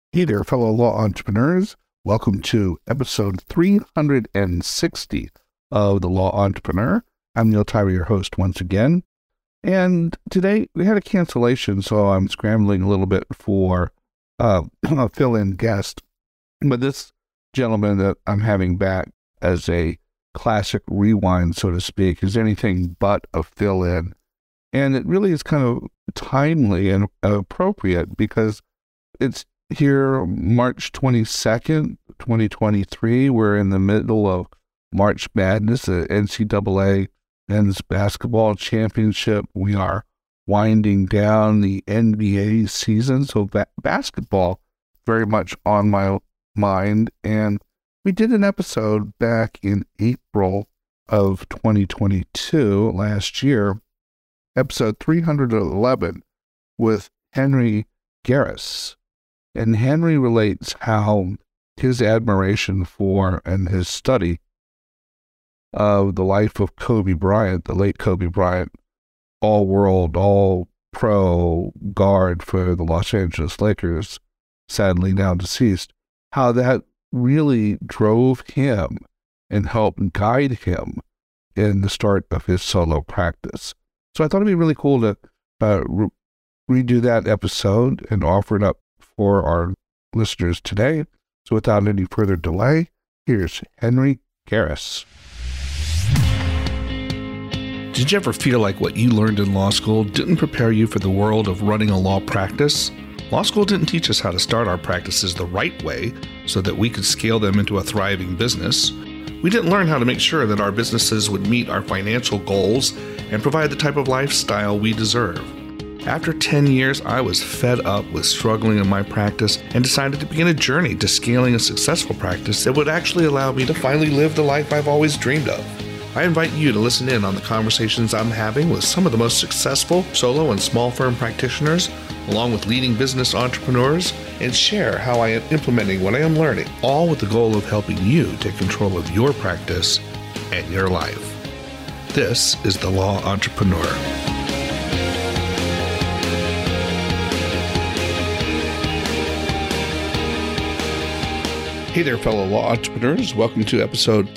Hey there, fellow law entrepreneurs. Welcome to episode 360 of The Law Entrepreneur. I'm Neil Tyra, your host once again. And today we had a cancellation, so I'm scrambling a little bit for a fill-in guest. But this gentleman that I'm having back as a classic rewind, so to speak, is anything but a fill-in. And it really is kind of timely and appropriate because it's here, March 22nd, 2023. We're in the middle of March Madness, the NCAA Men's Basketball Championship. We are winding down the NBA season, so basketball very much on my mind. And we did an episode back in April of 2022, last year, episode 311, with Henry Gerris. And Henry relates how his admiration for and his study of the life of Kobe Bryant, the late Kobe Bryant, all-world, all-pro guard for the Los Angeles Lakers, sadly now deceased, how that really drove him and helped guide him in the start of his solo practice. So I thought it'd be really cool to redo that episode and offer it up for our listeners today. So without any further delay, here's Henry Gerris. Did you ever feel like what you learned in law school didn't prepare you for the world of running a law practice? Law school didn't teach us how to start our practices the right way so that we could scale them into a thriving business. We didn't learn how to make sure that our businesses would meet our financial goals and provide the type of lifestyle we deserve. After 10 years, I was fed up with struggling in my practice and decided to begin a journey to scaling a successful practice that would actually allow me to finally live the life I've always dreamed of. I invite you to listen in on the conversations I'm having with some of the most successful solo and small firm practitioners, along with leading business entrepreneurs, and share how I am implementing what I am learning, all with the goal of helping you take control of your practice and your life. This is The Law Entrepreneur. Hey there, fellow law entrepreneurs. Welcome to episode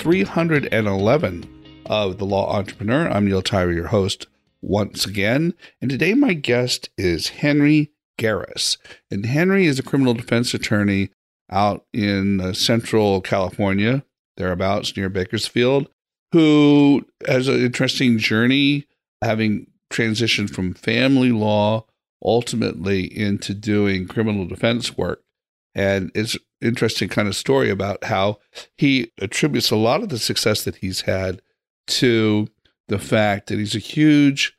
311 of The Law Entrepreneur. I'm Neil Tyra, your host once again. And today my guest is Henry Gerris. And Henry is a criminal defense attorney out in Central California, thereabouts near Bakersfield, who has an interesting journey, having transitioned from family law ultimately into doing criminal defense work. And it's an interesting kind of story about how he attributes a lot of the success that he's had to the fact that he's a huge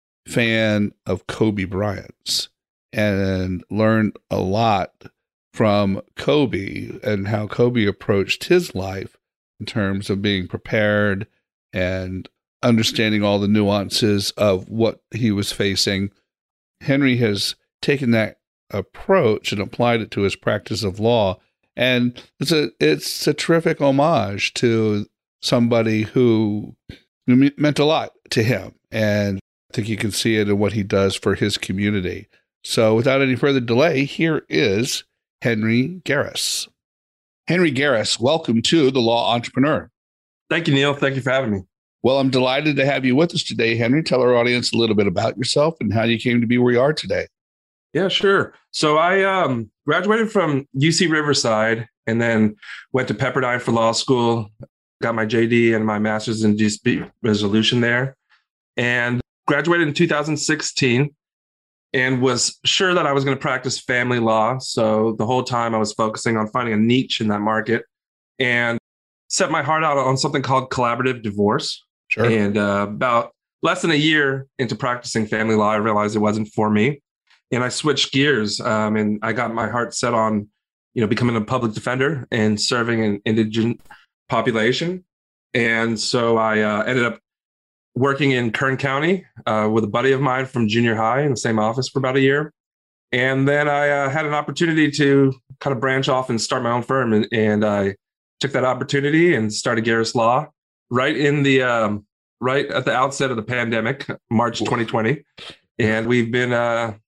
fan of Kobe Bryant's and learned a lot from Kobe and how Kobe approached his life in terms of being prepared and understanding all the nuances of what he was facing. Henry has taken that approach and applied it to his practice of law. And it's a terrific homage to somebody who meant a lot to him. And I think you can see it in what he does for his community. So without any further delay, here is Henry Gerris. Henry Gerris, welcome to The Law Entrepreneur. Thank you, Neil. Thank you for having me. Well, I'm delighted to have you with us today, Henry. Tell our audience a little bit about yourself and how you came to be where you are today. Yeah, sure. So I graduated from UC Riverside and then went to Pepperdine for law school, got my JD and my master's in dispute resolution there, and graduated in 2016 and was sure that I was going to practice family law. So the whole time I was focusing on finding a niche in that market and set my heart out on something called collaborative divorce. Sure. And about less than a year into practicing family law, I realized it wasn't for me. And I switched gears and I got my heart set on, becoming a public defender and serving an indigent population. And so I ended up working in Kern County with a buddy of mine from junior high in the same office for about a year. And then I had an opportunity to kind of branch off and start my own firm. And I took that opportunity and started Gerris Law right at the outset of the pandemic, March 2020. And we've been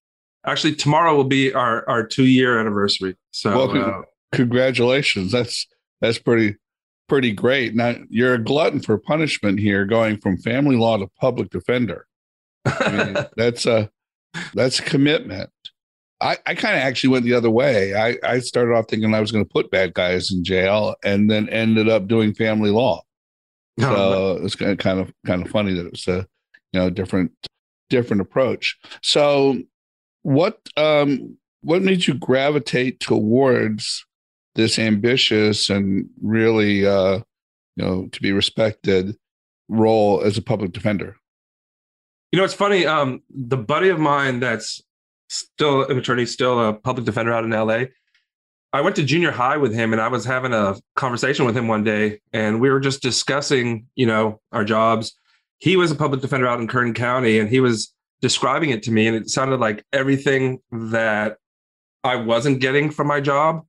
Actually, tomorrow will be our 2-year anniversary. So, well, congratulations. That's pretty great. Now you're a glutton for punishment here, going from family law to public defender. I mean, that's a commitment. I kind of actually went the other way. I started off thinking I was going to put bad guys in jail, and then ended up doing family law. So it's kind of funny that it's a different approach. So what made you gravitate towards this ambitious and really to be respected role as a public defender? It's funny. The buddy of mine that's still an attorney, still a public defender out in LA. I went to junior high with him, and I was having a conversation with him one day, and we were just discussing, our jobs. He was a public defender out in Kern County, and he was describing it to me, and it sounded like everything that I wasn't getting from my job.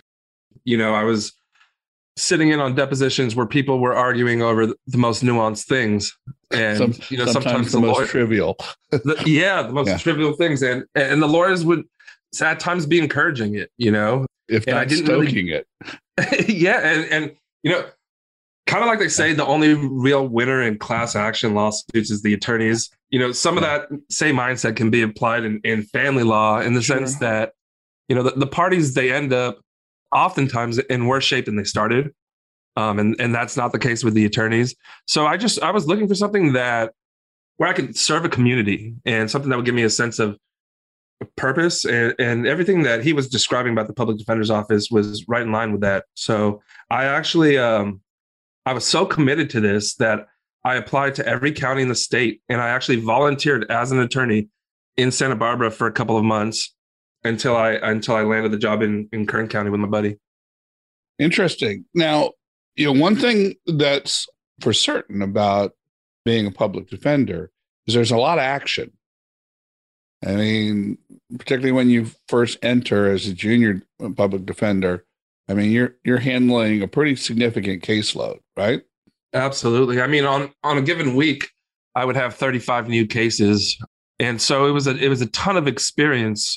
I was sitting in on depositions where people were arguing over the most nuanced things, and sometimes the most trivial. The most trivial things, and the lawyers would at times be encouraging it, if not stoking it. Yeah, and kind of like they say, the only real winner in class action lawsuits is the attorneys. Some of that same mindset can be applied in family law, in the sense that the parties, they end up oftentimes in worse shape than they started. And that's not the case with the attorneys. So I was looking for something where I could serve a community, and something that would give me a sense of purpose, and everything that he was describing about the public defender's office was right in line with that. So I actually, I was so committed to this that I applied to every county in the state, and I actually volunteered as an attorney in Santa Barbara for a couple of months until I landed the job in Kern County with my buddy. Interesting. Now, one thing that's for certain about being a public defender is there's a lot of action. I mean, particularly when you first enter as a junior public defender, I mean, you're handling a pretty significant caseload, right? Absolutely. I mean, on a given week, I would have 35 new cases, and so it was a ton of experience.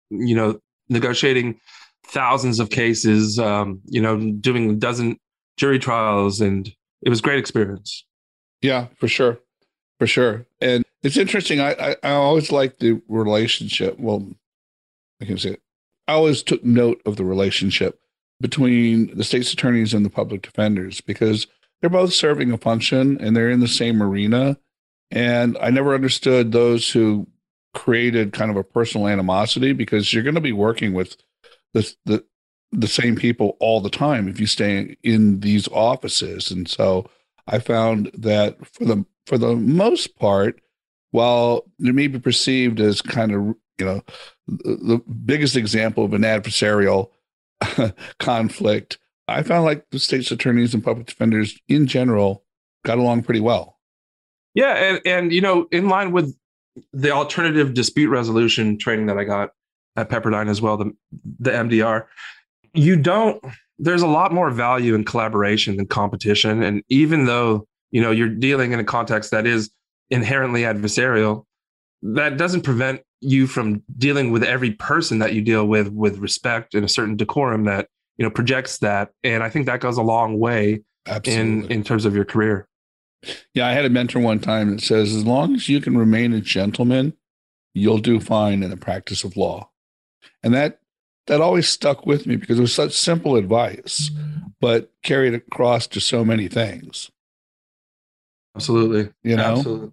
Negotiating thousands of cases, doing a dozen jury trials, and it was a great experience. Yeah, for sure. And it's interesting. I always like the relationship. Well, I can say it. I always took note of the relationship between the state's attorneys and the public defenders, because they're both serving a function and they're in the same arena. And I never understood those who created kind of a personal animosity, because you're going to be working with the same people all the time if you stay in these offices. And so I found that for the most part, while it may be perceived as kind of, the biggest example of an adversarial conflict, I found like the state's attorneys and public defenders in general got along pretty well. Yeah. And in line with the alternative dispute resolution training that I got at Pepperdine as well, the MDR, there's a lot more value in collaboration than competition. And even though, you're dealing in a context that is inherently adversarial, that doesn't prevent you from dealing with every person that you deal with respect and a certain decorum that, projects that. And I think that goes a long way in terms of your career. Yeah, I had a mentor one time that says, as long as you can remain a gentleman, you'll do fine in the practice of law. And that always stuck with me, because it was such simple advice, but carried across to so many things. Absolutely. Absolutely.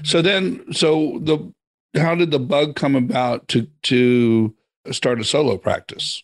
So how did the bug come about to start a solo practice?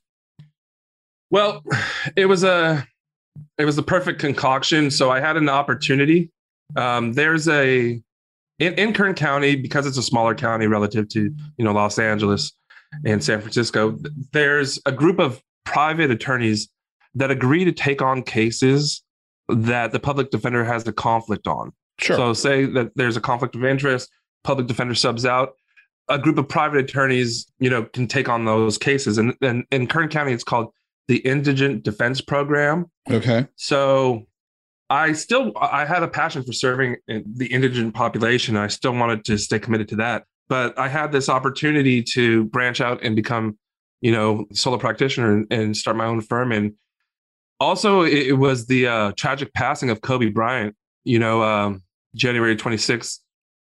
Well, it was the perfect concoction. So I had an opportunity. There's in Kern County, because it's a smaller county relative to, Los Angeles and San Francisco, there's a group of private attorneys that agree to take on cases that the public defender has a conflict on. Sure. So say that there's a conflict of interest, public defender subs out, a group of private attorneys, can take on those cases. And in Kern County, it's called the Indigent Defense Program. Okay. So I had a passion for serving the indigent population. I still wanted to stay committed to that. but I had this opportunity to branch out and become, solo practitioner and start my own firm. And also, it was the tragic passing of Kobe Bryant, January 26th.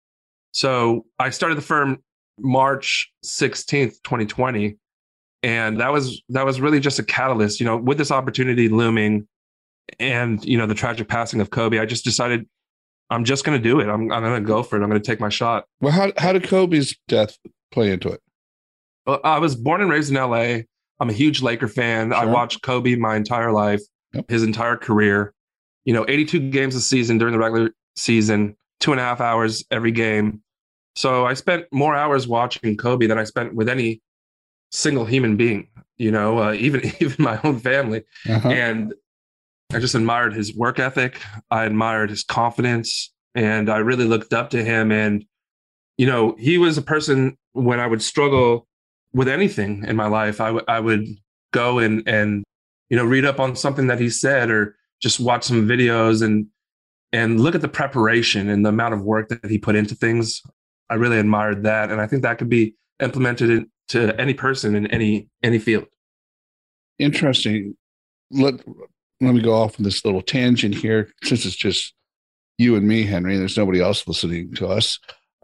So I started the firm March 16th, 2020. And that was really just a catalyst, with this opportunity looming and, the tragic passing of Kobe. I just decided I'm just going to do it. I'm going to go for it. I'm going to take my shot. Well, how did Kobe's death play into it? Well, I was born and raised in LA. I'm a huge Laker fan. Sure. I watched Kobe my entire life, his entire career, 82 games a season during the regular season, 2.5 hours every game. So I spent more hours watching Kobe than I spent with any single human being, even my own family. Uh-huh. And I just admired his work ethic. I admired his confidence, and I really looked up to him. And, he was a person when I would struggle with anything in my life, I would go and read up on something that he said, or just watch some videos and look at the preparation and the amount of work that he put into things. I really admired that. And I think that could be implemented to any person in any field. Interesting. Let me go off on this little tangent here, since it's just you and me, Henry. There's nobody else listening to us,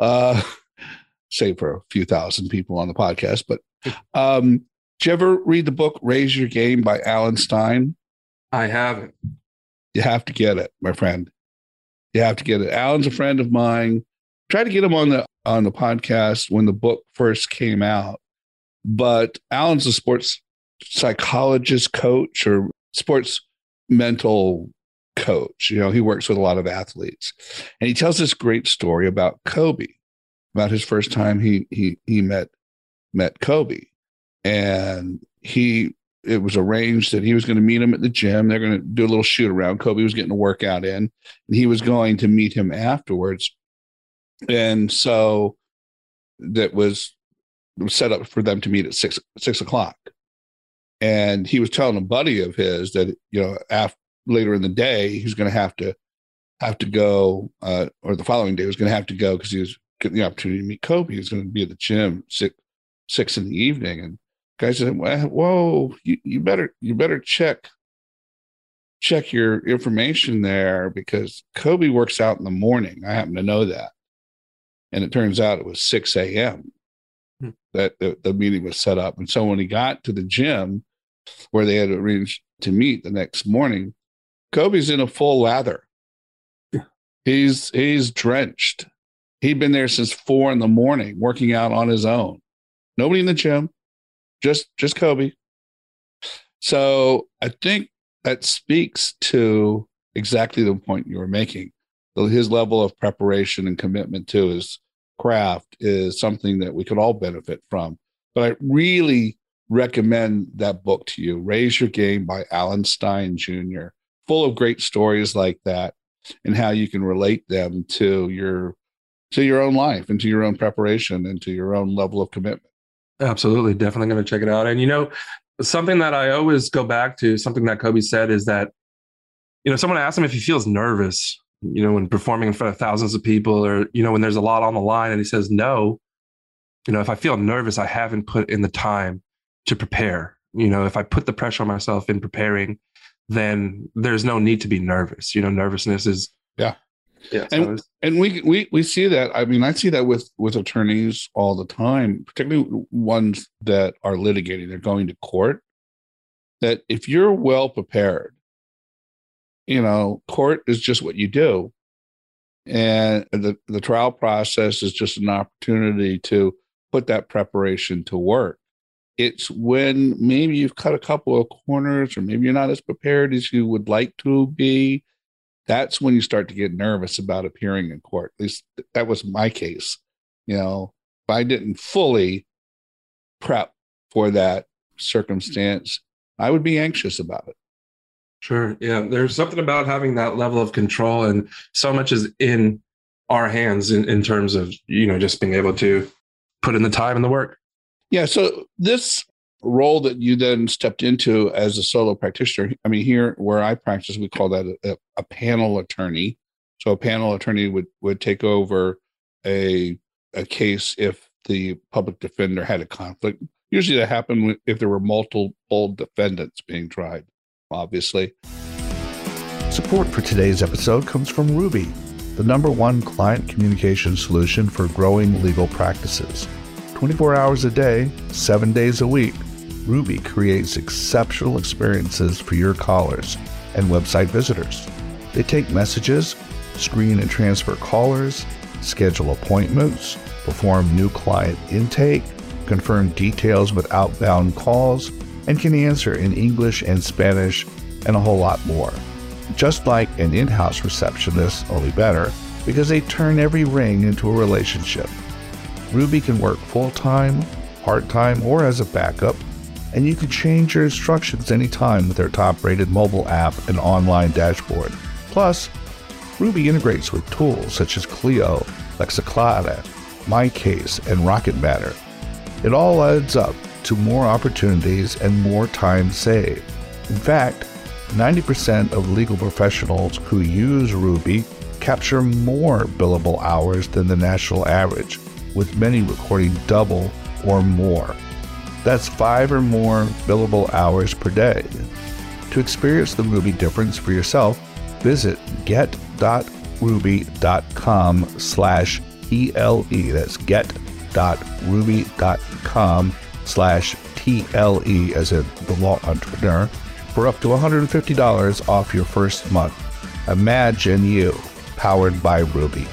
save for a few thousand people on the podcast. But did you ever read the book Raise Your Game by Alan Stein? I haven't. You have to get it, my friend. You have to get it. Alan's a friend of mine. Tried to get him on the podcast when the book first came out. But Alan's a sports psychologist coach, or sports mental coach. He works with a lot of athletes, and he tells this great story about Kobe, about his first time he met Kobe, and it was arranged that he was going to meet him at the gym. They're going to do a little shoot around. Kobe was getting a workout in, and he was going to meet him afterwards, and so that was set up for them to meet at 6 o'clock. And he was telling a buddy of his that, later in the day, he was going to have to go, or the following day he was going to have to go because he was getting the opportunity to meet Kobe. He was going to be at the gym 6 in the evening. And the guy said, "Whoa, you better check your information there, because Kobe works out in the morning." I happen to know that. And it turns out it was 6 a.m. that the meeting was set up. And so when he got to the gym where they had arranged to meet the next morning, Kobe's in a full lather. He's drenched. He'd been there since 4 a.m. working out on his own. Nobody in the gym, just Kobe. So I think that speaks to exactly the point you were making. His level of preparation and commitment to his craft is something that we could all benefit from. But I really recommend that book to you, Raise Your Game by Alan Stein Jr., full of great stories like that and how you can relate them to your own life and to your own preparation and to your own level of commitment. Absolutely. Definitely going to check it out. And, something that I always go back to, something that Kobe said, is that, someone asked him if he feels nervous, when performing in front of thousands of people, or, when there's a lot on the line, and he says, no, if I feel nervous, I haven't put in the time to prepare. If I put the pressure on myself in preparing, then there's no need to be nervous. Nervousness is. Yeah. Yeah. And we see that. I mean, I see that with attorneys all the time, particularly ones that are litigating, they're going to court, that if you're well prepared, court is just what you do. And the trial process is just an opportunity to put that preparation to work. It's when maybe you've cut a couple of corners, or maybe you're not as prepared as you would like to be. That's when you start to get nervous about appearing in court. At least that was my case. If I didn't fully prep for that circumstance, I would be anxious about it. Sure. Yeah. There's something about having that level of control, and so much is in our hands in terms of, just being able to put in the time and the work. Yeah. So this role that you then stepped into as a solo practitioner, I mean, here where I practice, we call that a panel attorney. So a panel attorney would take over a case if the public defender had a conflict. Usually that happened if there were multiple defendants being tried, obviously. Support for today's episode comes from Ruby, the #1 client communication solution for growing legal practices. 24 hours a day, 7 days a week, Ruby creates exceptional experiences for your callers and website visitors. They take messages, screen and transfer callers, schedule appointments, perform new client intake, confirm details with outbound calls, and can answer in English and Spanish and a whole lot more. Just like an in-house receptionist, only better, because they turn every ring into a relationship. Ruby can work full-time, part-time, or as a backup, and you can change your instructions anytime with their top-rated mobile app and online dashboard. Plus, Ruby integrates with tools such as Clio, Lexiclata, MyCase, and Rocket Matter. It all adds up to more opportunities and more time saved. In fact, 90% of legal professionals who use Ruby capture more billable hours than the national average, with many recording double or more. That's 5 or more billable hours per day. To experience the Ruby difference for yourself, visit get.ruby.com/TLE. That's get.ruby.com/TLE, as in the law entrepreneur, for up to $150 off your first month. Imagine you, powered by Ruby.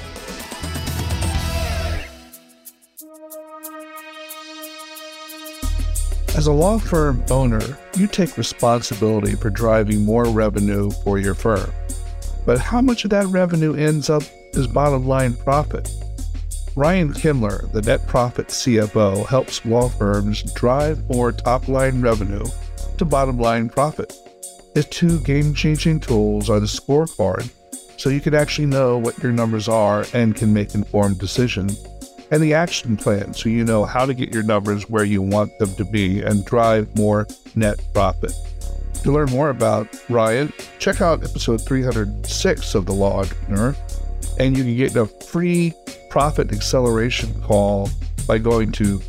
As a law firm owner, you take responsibility for driving more revenue for your firm. But how much of that revenue ends up as bottom line profit? Ryan Kimler, the Net Profit CFO, helps law firms drive more top-line revenue to bottom-line profit. His 2 game-changing tools are the scorecard, so you can actually know what your numbers are and can make informed decisions, and the action plan, so you know how to get your numbers where you want them to be and drive more net profit. To learn more about Ryan, check out episode 306 of The Law Entrepreneur, and you can get a free profit acceleration call by going to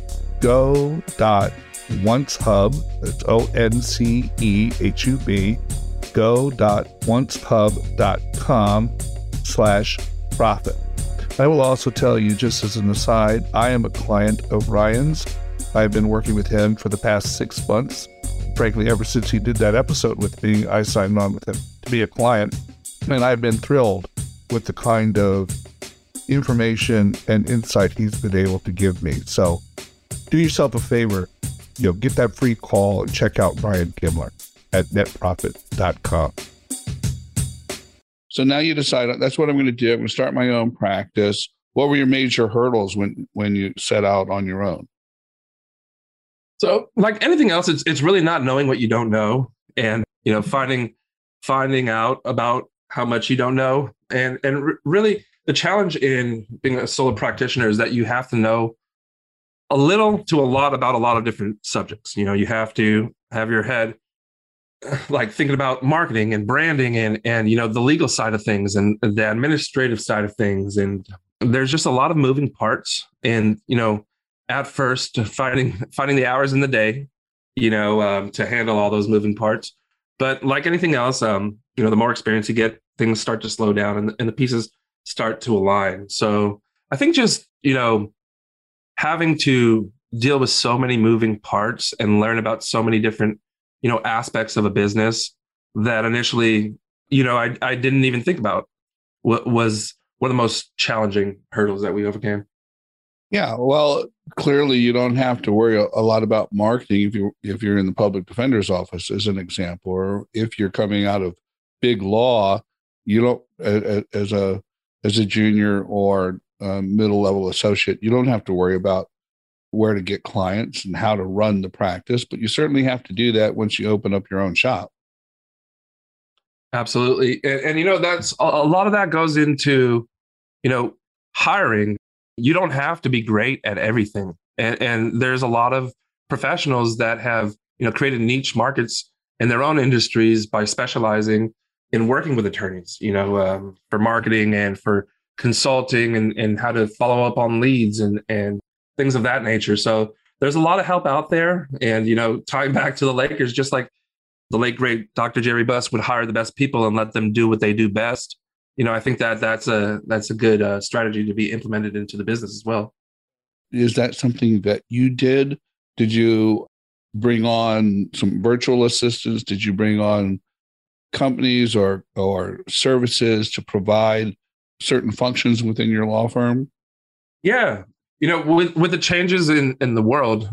go.oncehub, that's ONCEHUB, go.oncehub.com/profit. I will also tell you, just as an aside, I am a client of Ryan's. I've been working with him for the past 6 months. Frankly, ever since he did that episode with me, I signed on with him to be a client. And I've been thrilled with the kind of information and insight he's been able to give me. So do yourself a favor, get that free call and check out Ryan Kimler at netprofit.com. So now you decide, that's what I'm going to do. I'm going to start my own practice. What were your major hurdles when you set out on your own? So, like anything else, it's really not knowing what you don't know, and finding out about how much you don't know, and really the challenge in being a solo practitioner is that you have to know a little to a lot about a lot of different subjects. You have to have your head like thinking about marketing and branding and the legal side of things and the administrative side of things, and there's just a lot of moving parts. And at first, finding the hours in the day, to handle all those moving parts. But like anything else, the more experience you get, things start to slow down and the pieces start to align. So I think just having to deal with so many moving parts and learn about so many different aspects of a business that initially, I didn't even think about what was one of the most challenging hurdles that we overcame. Yeah, well, clearly you don't have to worry a lot about marketing if you're in the public defender's office, as an example, or if you're coming out of big law, you don't as a junior or middle level associate, you don't have to worry about where to get clients and how to run the practice, but you certainly have to do that once you open up your own shop. Absolutely. And that's a lot of that goes into, hiring. You don't have to be great at everything. And there's a lot of professionals that have, created niche markets in their own industries by specializing in working with attorneys, for marketing and for consulting and how to follow up on leads and things of that nature. So there's a lot of help out there. And, tying back to the Lakers, just like the late, great Dr. Jerry Buss would hire the best people and let them do what they do best. I think that's a good strategy to be implemented into the business as well. Is that something that you did? Did you bring on some virtual assistants? Did you bring on companies or services to provide certain functions within your law firm? Yeah. With the changes in the world,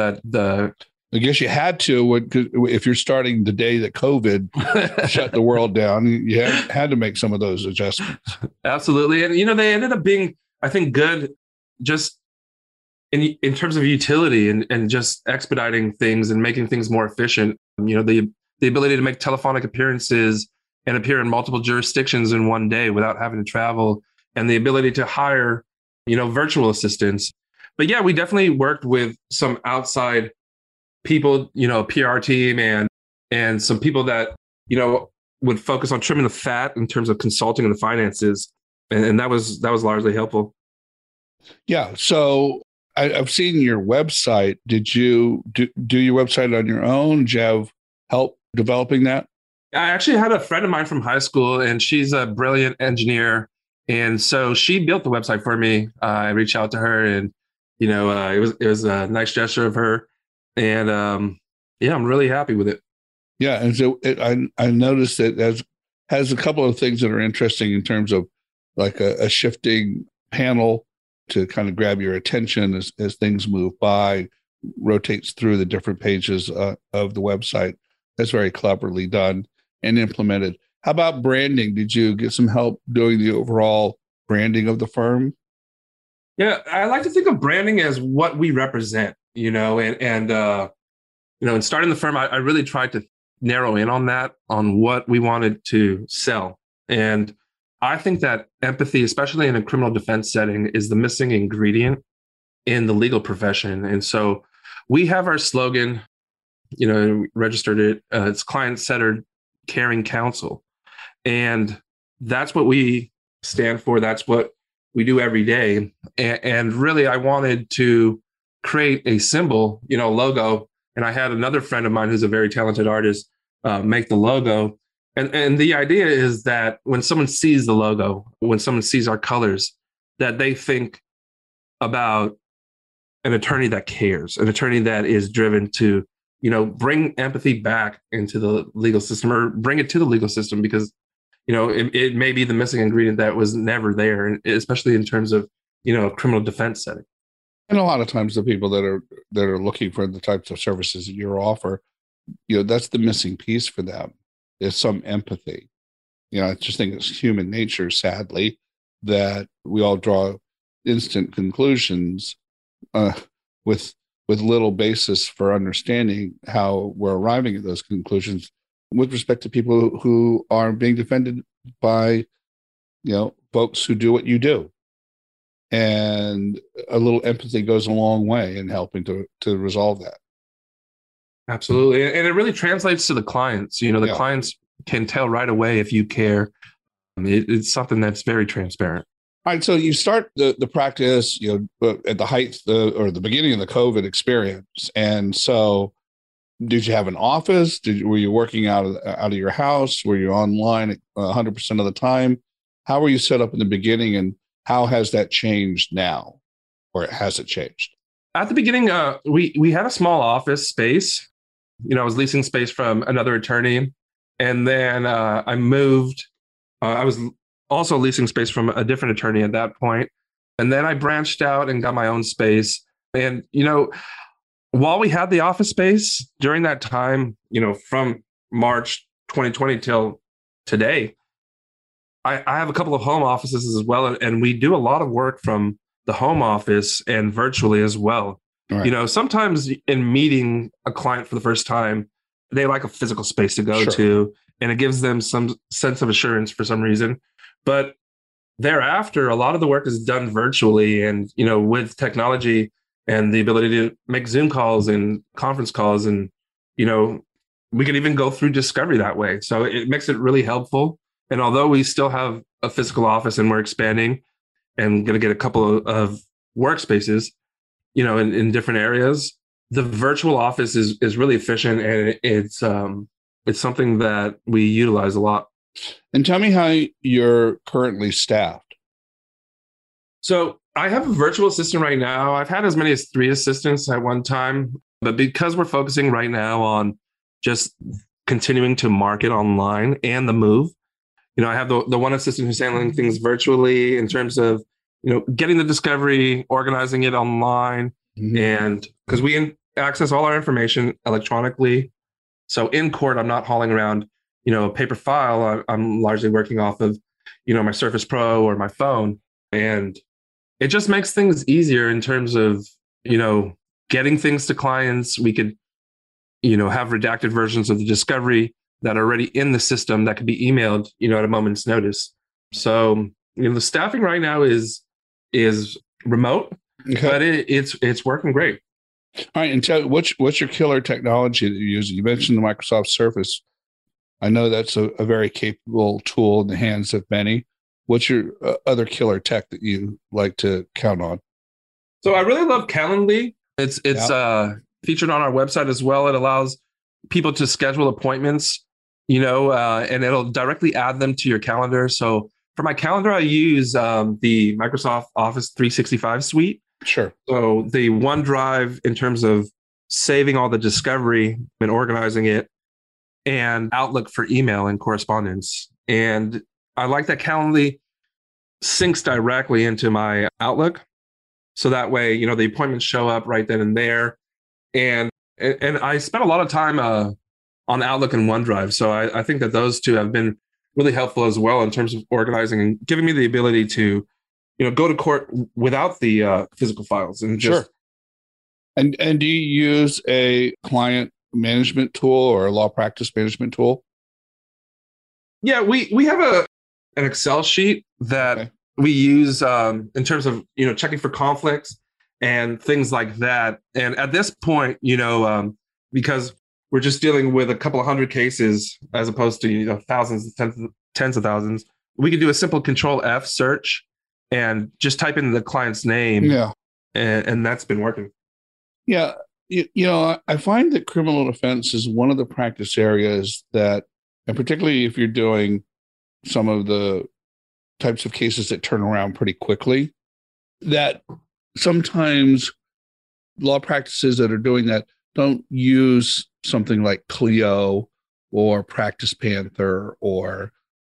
I guess you had to, if you're starting the day that COVID shut the world down, you had to make some of those adjustments. Absolutely. And, they ended up being, I think, good just in terms of utility and just expediting things and making things more efficient. The ability to make telephonic appearances and appear in multiple jurisdictions in one day without having to travel, and the ability to hire, virtual assistants. But yeah, we definitely worked with some outside people, a PR team and some people that, would focus on trimming the fat in terms of consulting and the finances. And that was largely helpful. Yeah. So I've seen your website. Did you do your website on your own? Did you have help developing that? I actually had a friend of mine from high school, and she's a brilliant engineer. And so she built the website for me. I reached out to her, and, it was a nice gesture of her. And I'm really happy with it. Yeah. And so I noticed that it has a couple of things that are interesting in terms of like a shifting panel to kind of grab your attention as things move by, rotates through the different pages of the website. That's very cleverly done and implemented. How about branding? Did you get some help doing the overall branding of the firm? Yeah, I like to think of branding as what we represent, in starting the firm, I really tried to narrow in on what we wanted to sell. And I think that empathy, especially in a criminal defense setting, is the missing ingredient in the legal profession. And so we have our slogan, registered it. It's client-centered caring counsel. And that's what we stand for. That's what we do every day. And really, I wanted to create a symbol, logo. And I had another friend of mine who's a very talented artist make the logo. And the idea is that when someone sees the logo, when someone sees our colors, that they think about an attorney that cares, an attorney that is driven to, bring empathy back into the legal system, or bring it to the legal system, because, it may be the missing ingredient that was never there, especially in terms of, a criminal defense setting. And a lot of times the people that are looking for the types of services that you offer, that's the missing piece for them, is some empathy. I just think it's human nature, sadly, that we all draw instant conclusions with little basis for understanding how we're arriving at those conclusions with respect to people who are being defended by, folks who do what you do. And a little empathy goes a long way in helping to resolve that. Absolutely. And it really translates to the clients. Clients can tell right away if you care. It's something that's very transparent. All right. So you start the practice, at the height or the beginning of the COVID experience. And so did you have an office? Were you working out of your house? Were you online 100% of the time? How were you set up in the beginning, and how has that changed now, or has it changed? At the beginning, we had a small office space. I was leasing space from another attorney, and then I moved. I was also leasing space from a different attorney at that point, and then I branched out and got my own space. And while we had the office space during that time, from March 2020 till today, I have a couple of home offices as well, and we do a lot of work from the home office and virtually as well. Right. Sometimes in meeting a client for the first time, they like a physical space to go to, and it gives them some sense of assurance for some reason. But thereafter, a lot of the work is done virtually, and with technology and the ability to make Zoom calls and conference calls, and we can even go through discovery that way. So it makes it really helpful. And although we still have a physical office and we're expanding and going to get a couple of workspaces, in different areas. The virtual office is really efficient, and it's something that we utilize a lot. And tell me how you're currently staffed. So I have a virtual assistant right now. I've had as many as 3 assistants at one time, but because we're focusing right now on just continuing to market online and the move, I have the one assistant who's handling things virtually in terms of, getting the discovery, organizing it online, and because we access all our information electronically. So in court, I'm not hauling around, a paper file. I'm largely working off of, my Surface Pro or my phone. And it just makes things easier in terms of, getting things to clients. We could, have redacted versions of the discovery that are already in the system that could be emailed, at a moment's notice. So, the staffing right now is remote, but it's working great. All right, and tell what's your killer technology that you're using? You mentioned the Microsoft Surface. I know that's a very capable tool in the hands of many. What's your other killer tech that you like to count on? So I really love Calendly. It's featured on our website as well. It allows people to schedule appointments, and it'll directly add them to your calendar. So for my calendar, I use the Microsoft Office 365 suite. Sure. So the OneDrive in terms of saving all the discovery and organizing it, and Outlook for email and correspondence. And I like that Calendly syncs directly into my Outlook. So that way, the appointments show up right then and there. And I spent a lot of time on Outlook and OneDrive. So I think that those two have been really helpful as well in terms of organizing and giving me the ability to, go to court without the physical files. And just, sure. And do you use a client management tool or a law practice management tool? Yeah, we have an Excel sheet that we use in terms of, checking for conflicts and things like that. And at this point, because we're just dealing with a couple of hundred cases as opposed to, thousands, tens of thousands, we can do a simple Control F search and just type in the client's name. Yeah. And that's been working. Yeah. I find that criminal defense is one of the practice areas that, and particularly if you're doing some of the types of cases that turn around pretty quickly, that sometimes law practices that are doing that don't use something like Clio or Practice Panther or,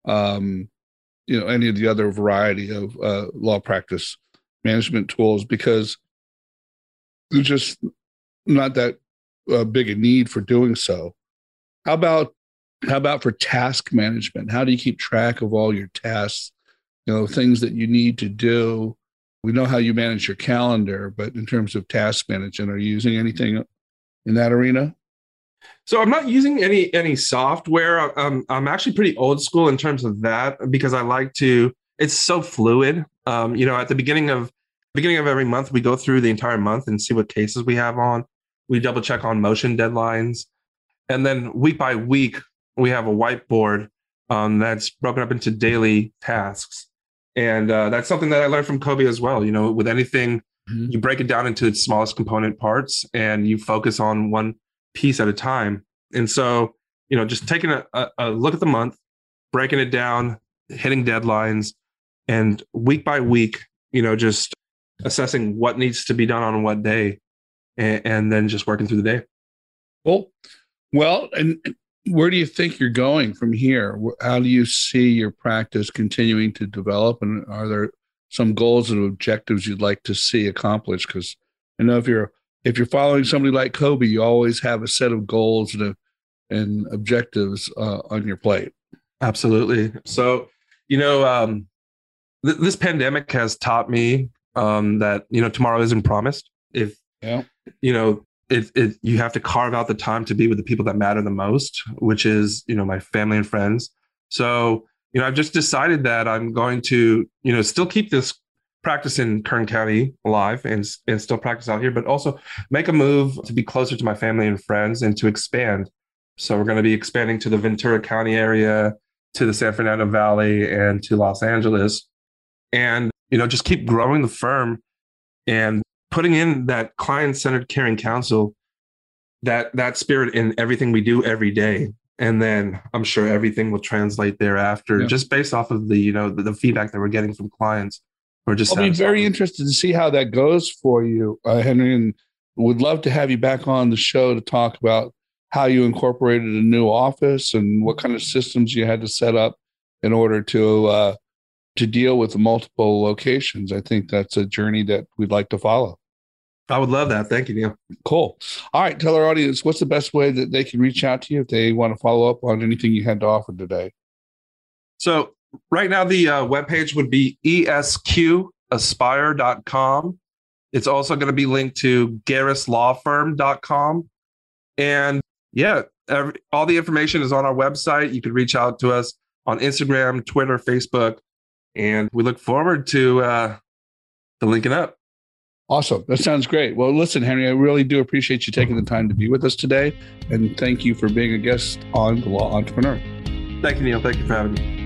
any of the other variety of law practice management tools, because there's just not that big a need for doing so. How about for task management? How do you keep track of all your tasks, things that you need to do? We know how you manage your calendar, but in terms of task management, are you using anything in that arena? So I'm not using any software. I'm actually pretty old school in terms of that, because I like to. It's so fluid. At the beginning of every month, we go through the entire month and see what cases we have on. We double check on motion deadlines, and then week by week we have a whiteboard that's broken up into daily tasks. And that's something that I learned from Kobe as well. With anything, you break it down into its smallest component parts and you focus on one piece at a time. And so, just taking a look at the month, breaking it down, hitting deadlines, and week by week, just assessing what needs to be done on what day, and then just working through the day. Cool. Well, and where do you think you're going from here? How do you see your practice continuing to develop? And are there some goals and objectives you'd like to see accomplished? Because I know if you're following somebody like Kobe, you always have a set of goals and objectives on your plate. Absolutely. So, this pandemic has taught me that, tomorrow isn't promised. If, you have to carve out the time to be with the people that matter the most, which is, my family and friends. So, I've just decided that I'm going to, still keep this practice in Kern County alive and still practice out here, but also make a move to be closer to my family and friends and to expand. So we're going to be expanding to the Ventura County area, to the San Fernando Valley, and to Los Angeles, and, just keep growing the firm and putting in that client-centered caring counsel, that spirit in everything we do every day. And then I'm sure everything will translate thereafter, just based off of the feedback that we're getting from clients. I'll be very interested to see how that goes for you, Henry, and would love to have you back on the show to talk about how you incorporated a new office and what kind of systems you had to set up in order to deal with the multiple locations. I think that's a journey that we'd like to follow. I would love that. Thank you, Neil. Cool. All right. Tell our audience, what's the best way that they can reach out to you if they want to follow up on anything you had to offer today? So right now, the webpage would be esqaspire.com. It's also going to be linked to garrislawfirm.com. And all the information is on our website. You can reach out to us on Instagram, Twitter, Facebook, and we look forward to linking up. Awesome. That sounds great. Well, listen, Henry, I really do appreciate you taking the time to be with us today. And thank you for being a guest on The Law Entrepreneur. Thank you, Neil. Thank you for having me.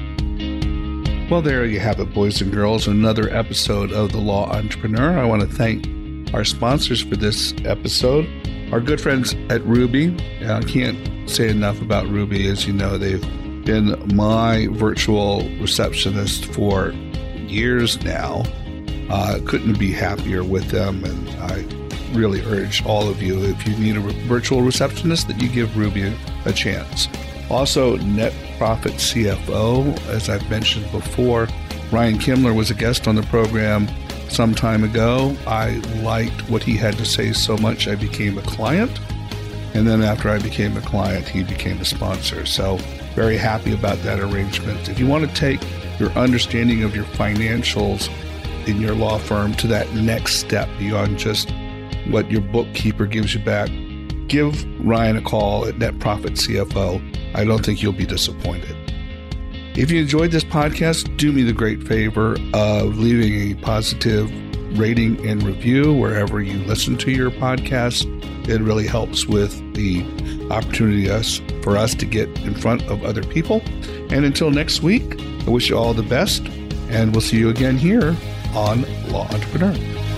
Well, there you have it, boys and girls. Another episode of The Law Entrepreneur. I want to thank our sponsors for this episode, our good friends at Ruby. I can't say enough about Ruby. As you know, they've been my virtual receptionist for years now. Couldn't be happier with them, and I really urge all of you, if you need a virtual receptionist, that you give Ruby a chance. Also, Net Profit CFO, as I've mentioned before, Ryan Kimler was a guest on the program some time ago. I liked what he had to say so much, I became a client. And then after I became a client, he became a sponsor. So very happy about that arrangement. If you want to take your understanding of your financials in your law firm to that next step beyond just what your bookkeeper gives you back, give Ryan a call at Net Profit CFO. I don't think you'll be disappointed. If you enjoyed this podcast, do me the great favor of leaving a positive rating and review wherever you listen to your podcast. It really helps with the opportunity for us to get in front of other people. And until next week, I wish you all the best, and we'll see you again here on Law Entrepreneur.